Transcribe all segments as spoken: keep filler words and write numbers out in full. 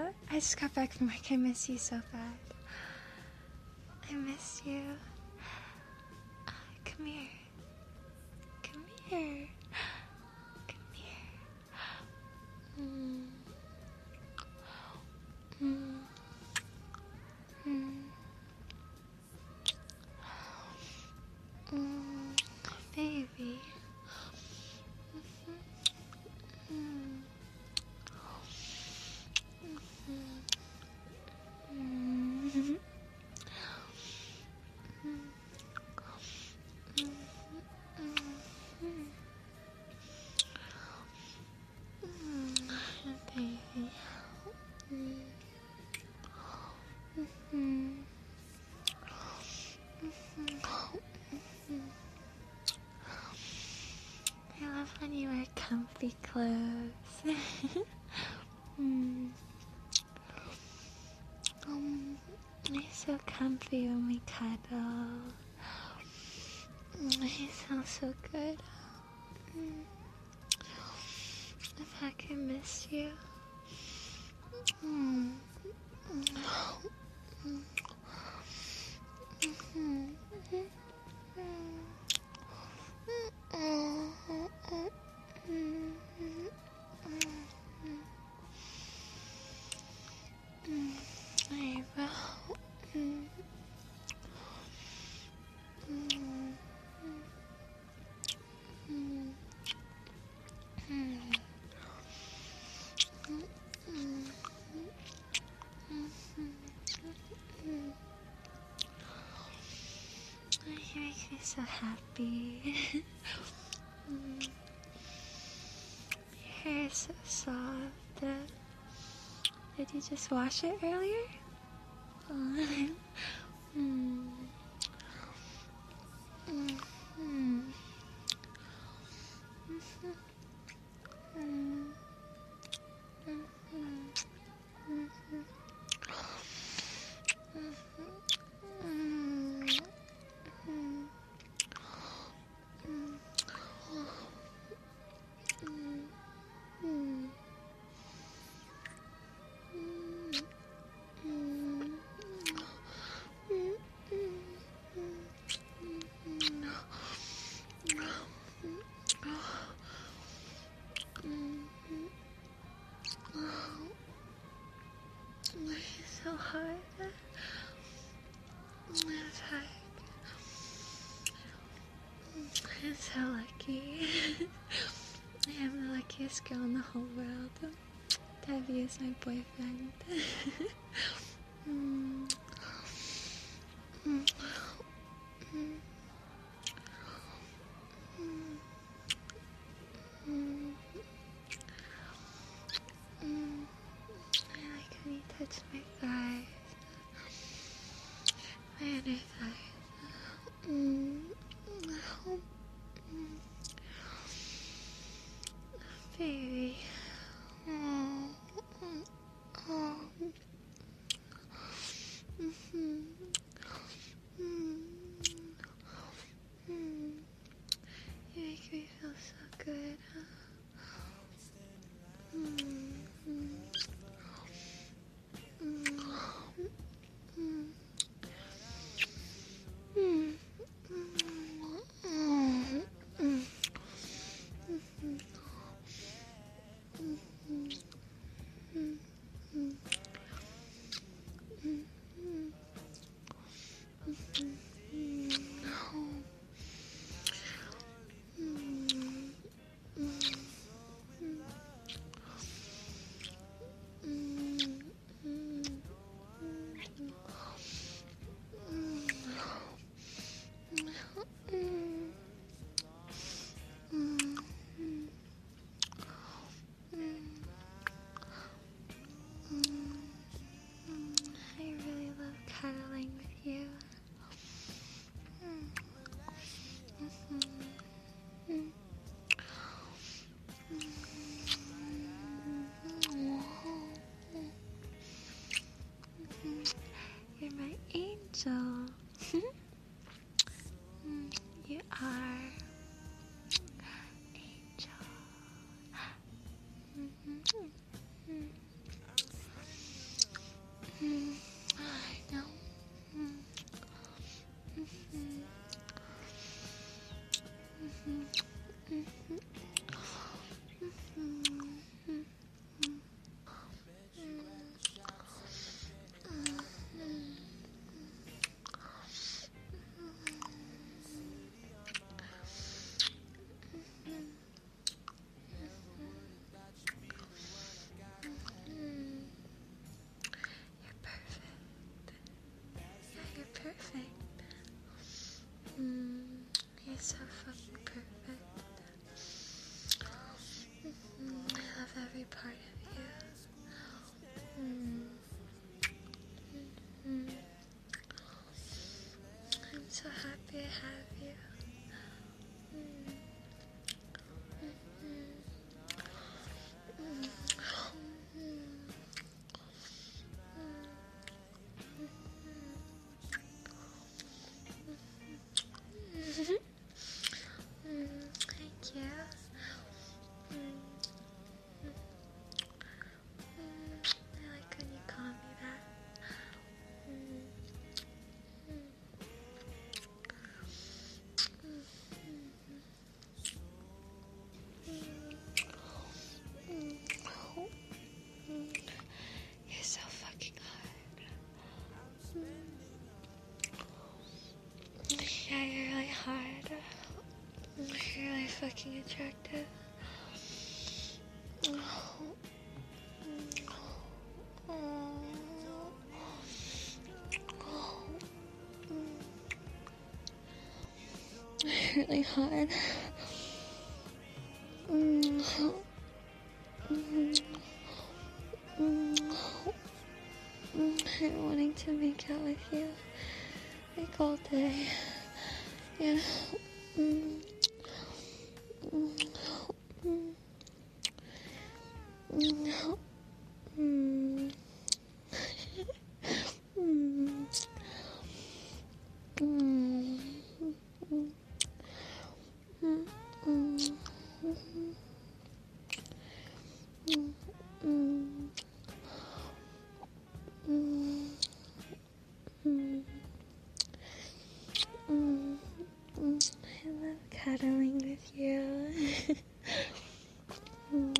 I just got back from work. I miss you so bad. I miss you. Uh, come here. Come here. Come here. Mm. Mm. Mm. Mm. Baby. Mm. Mm. Baby. Mm. I love when you wear comfy clothes. mm. um, you're so comfy when we cuddle. You sound so good. Mm. If I can miss you. Mm. Mm. Mm. I will. You make me so happy. mm. Your hair is so soft. Uh, did you just wash it earlier? Oh. mm. Mm. Mm. Mm. So hard. It's hard. I'm so lucky. I am the luckiest girl in the whole world to have you as my boyfriend. mm. Mm. Mm. Mm. Mm. I like when you touch my thighs. My inner thighs. Mm. Mm. Baby. Oh. Oh. Mm-hmm. Mm. Mm. You make me feel so good. Mm. Mm. Mm. Mm. Mm. Mm. Mm. I really love cuddling with you. You're my angel. You are angel. so fucking perfect. Mm, I love every part of you. Mm. Mm. I'm so happy I have you. Mm. Mm-hmm. Mm. Mm-hmm. Mm, thank you. Mm, mm, mm. I like when you call me that. Mm, mm, mm, mm, mm, mm. You're so fucking hot. Mm. Yeah, you're really hard. You're really fucking attractive. Really hard. Mm. Mm. Mm. I'm wanting to make out with you like all day. Yeah. Mm. Mm. Mm. Mm. Mm. Mm. Mm. Mm. Mm. Mm. Mm. Mm. Mm. Mm. Mm. I love cuddling with you. Mm.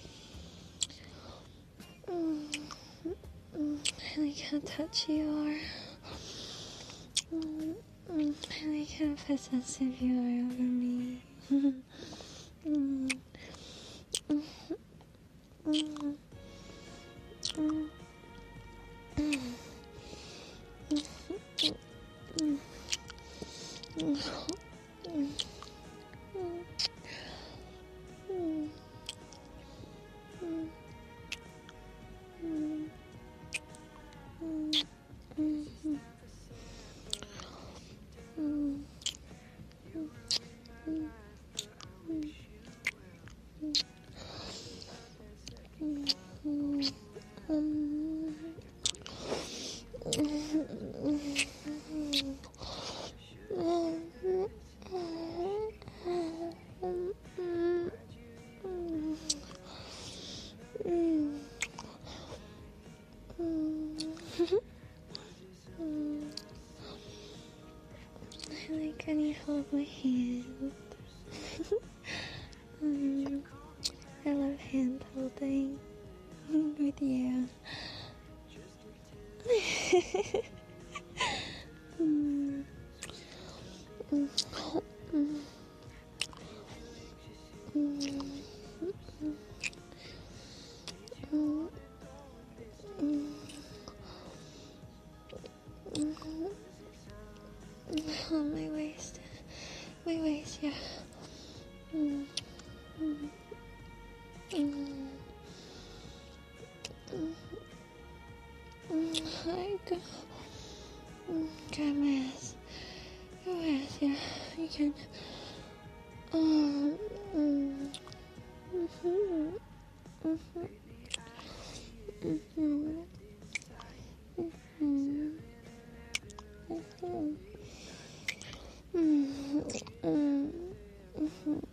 Mm. Mm. I like how touchy you are. Mm. Mm. I like how possessive you are over me. Mm. Mm. Mm. Mm. Mm. Mm. Mm. Mm. Mm. Mm. Mm. Mm. Mm. Mm. Mm. Mm. Um. I like when you hold my hand. um, I love hand holding with you. mm. Mm. Mm. Mm. Mm. Mm. Mm. Oh, my waist. My waist, yeah. Mm. Mm. Mm. Mm. Mm. I go. Mm. Grab my ass. Grab my ass, yeah. You can. Um. Mm. Mhm. Mhm. Mhm. Mhm. Mhm. Mhm. Mhm. Mhm.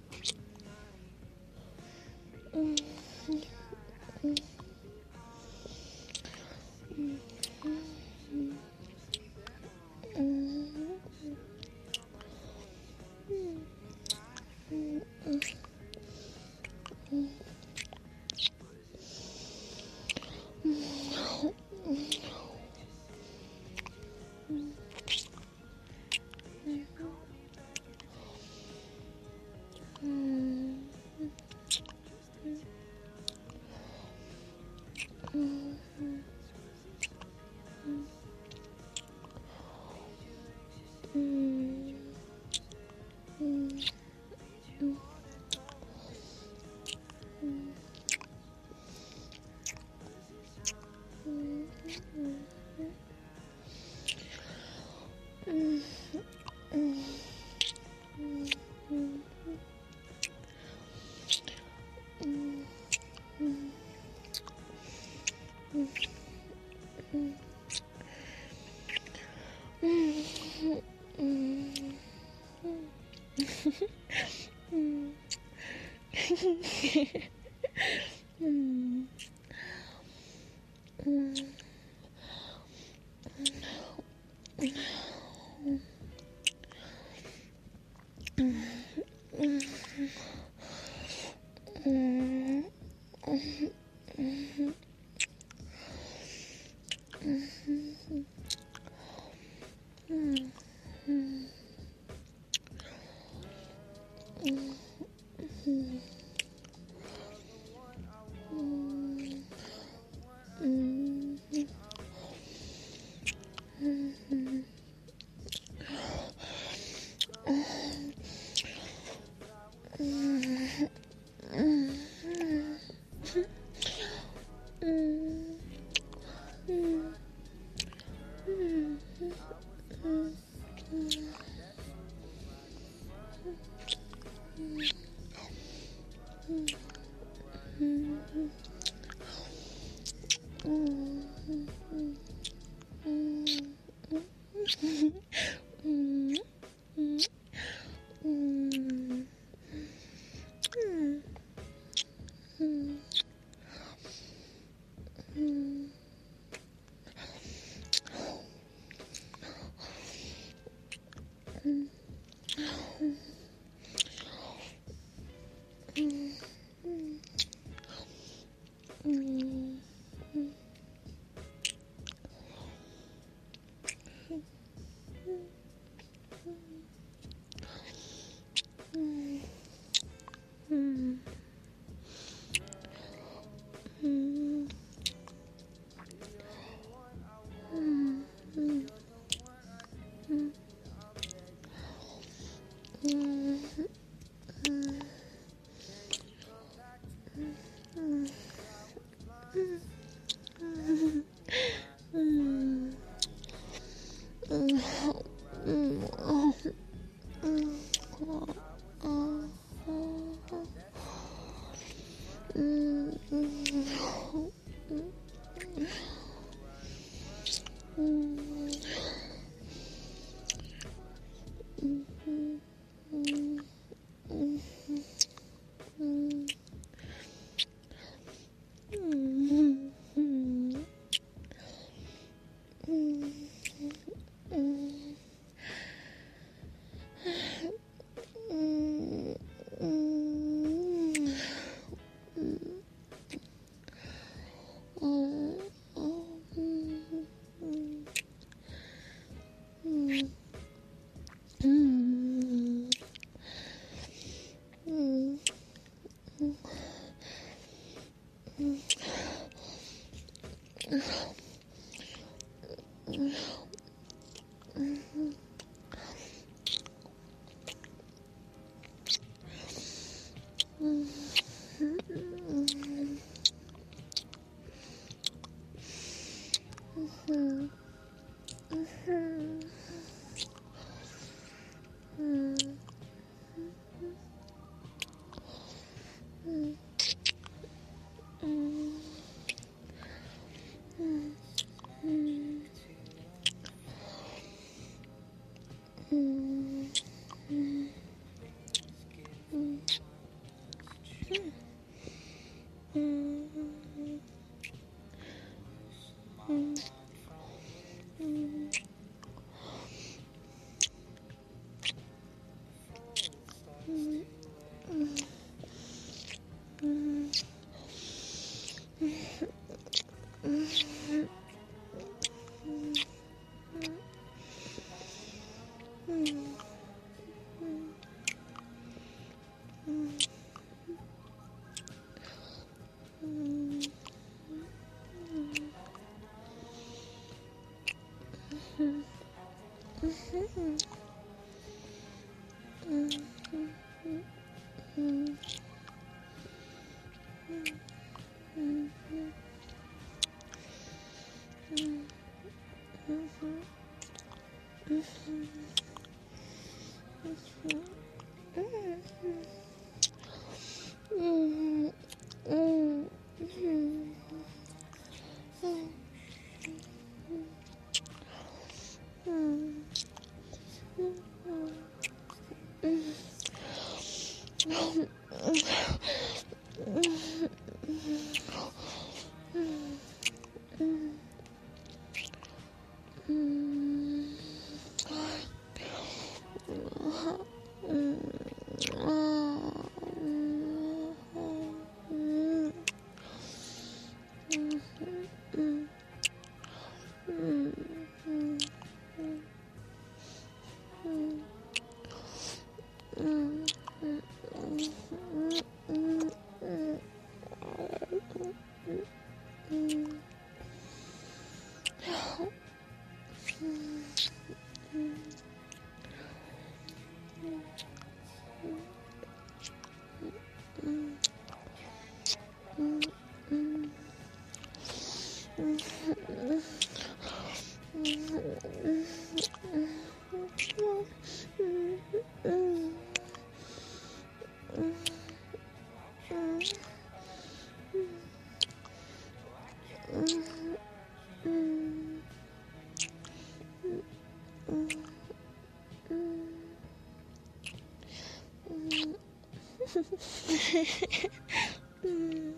Mm.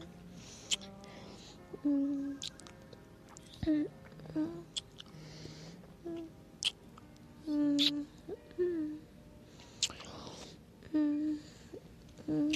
Mm. Mm. Mm. Mm. Mm.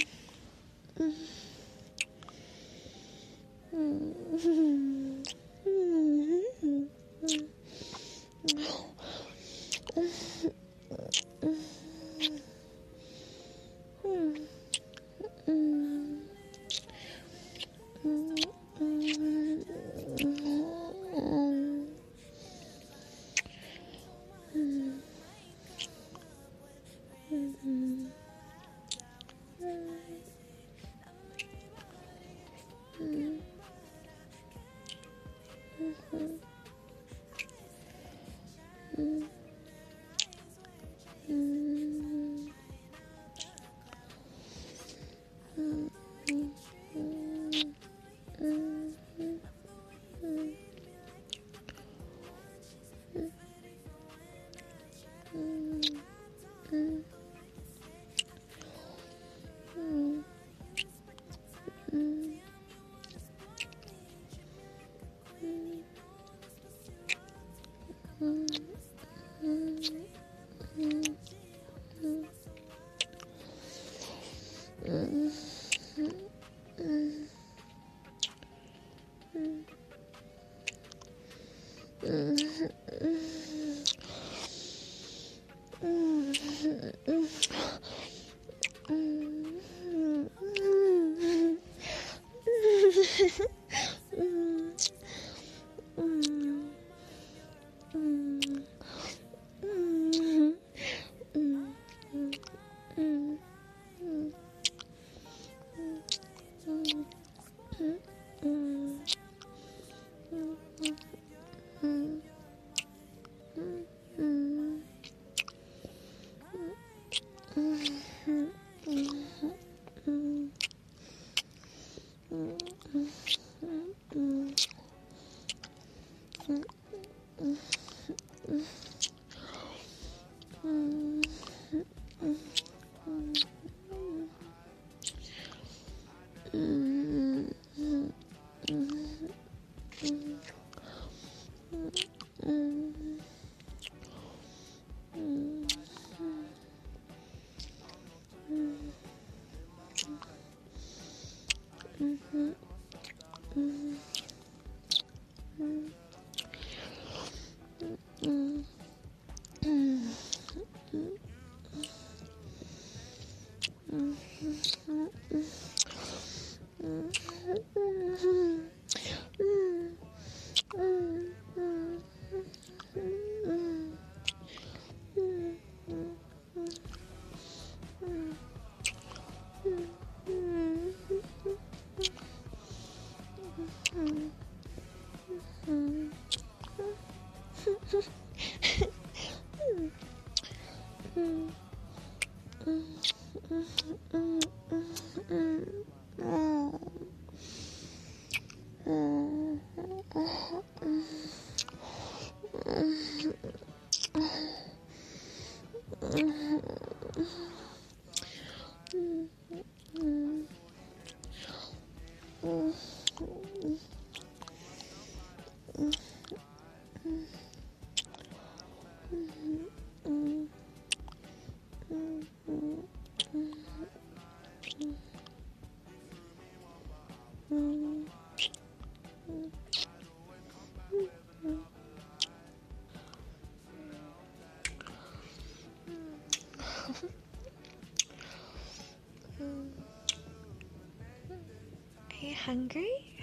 Are you hungry?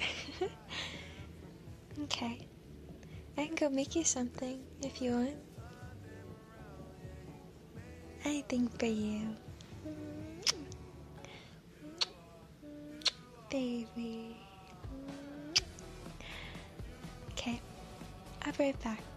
Okay. I can go make you something if you want. Anything for you. Baby. Okay. I'll be right back.